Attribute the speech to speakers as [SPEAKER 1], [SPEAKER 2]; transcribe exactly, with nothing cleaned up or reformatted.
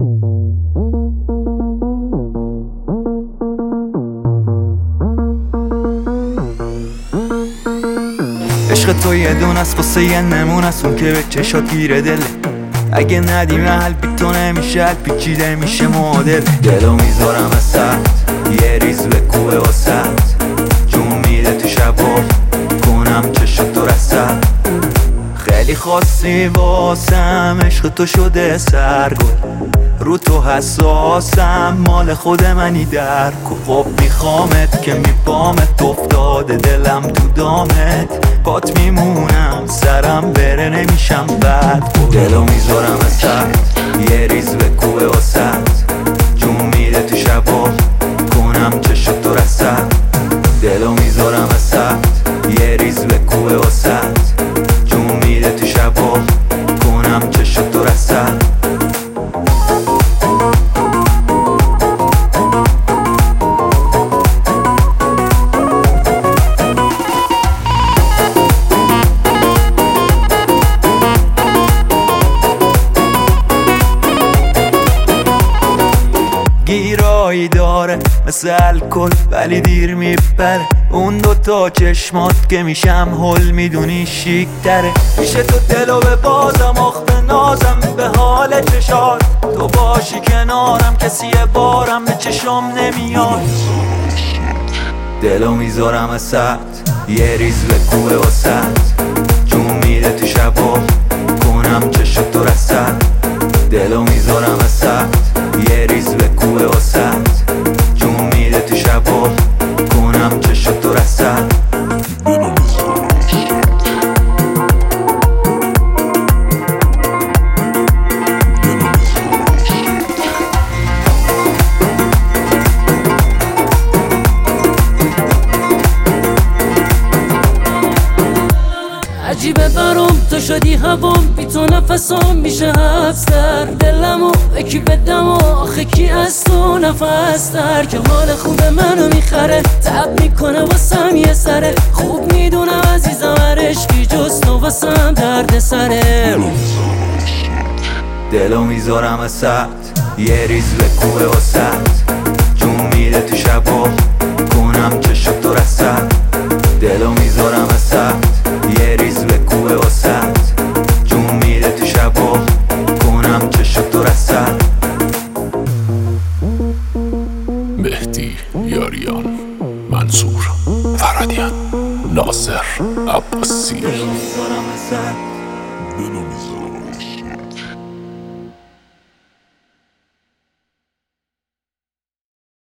[SPEAKER 1] عشق تو یه دون است واسه یه نمون است اون که به چشات گیره دله. اگه ندی محل بی تو نمیشه حل پیچیده میشه معادله. دلو میذارم وسط یه ریز به کوه واسط، جون میده تو شبا کنم چشات تو رسد. خیلی خاصی واسم عشق تو شده سرگل، رو تو حساسم مال خود منی درک. خب میخوامت که میبامت افتاده دلم تو دامت، بات میمونم سرم بره نمیشم بد. دلو میذارم وسط یه ریز به کوه واسط، جون میده تو شبا کنم چشات تو رسد. دلو میذارم وسط یه ریز به کوه واسط، جون میده تو شبا کنم چشات تو رسد. گیرایی داره مثل الکل ولی دیر میپره، اون دوتا چشمات که میشم هل میدونی شیک تره. میشه تو دلو به بازم آخ به نازم به حال چشات، تو باشی کنارم کسی بارم به چشم نمیاد. دلو میذارم وسط یه ریز به کوه واسط، جون میده تو شبا کنم چشات تو رسد. دلو میذارم وسط یه ریز به کوه واسط، جون میده تو شبا کنم چشات تو رسد.
[SPEAKER 2] عجیبه برام تو شدی هوام، بی تو نفسام میشه حبستر. دلمو اکی بدم و آخه کی از تو نفستر، که حال خوب منو میخره تب میکنه واسم یه سره. خوب میدونم عزیزم عشقی جز تو واسم درد سره.
[SPEAKER 1] دلو میذارم وسط یه ریز به کوه واسط، جون میده تو شبا کنم چشات تو رسد. دلو میذارم وسط یه ریز به کوه واسط، جون میده تو شبا کنم چشات تو رسد.
[SPEAKER 3] مهدی یاریان، منصور فرادیان، ناصر عباسی.
[SPEAKER 1] دلو میذارم وسط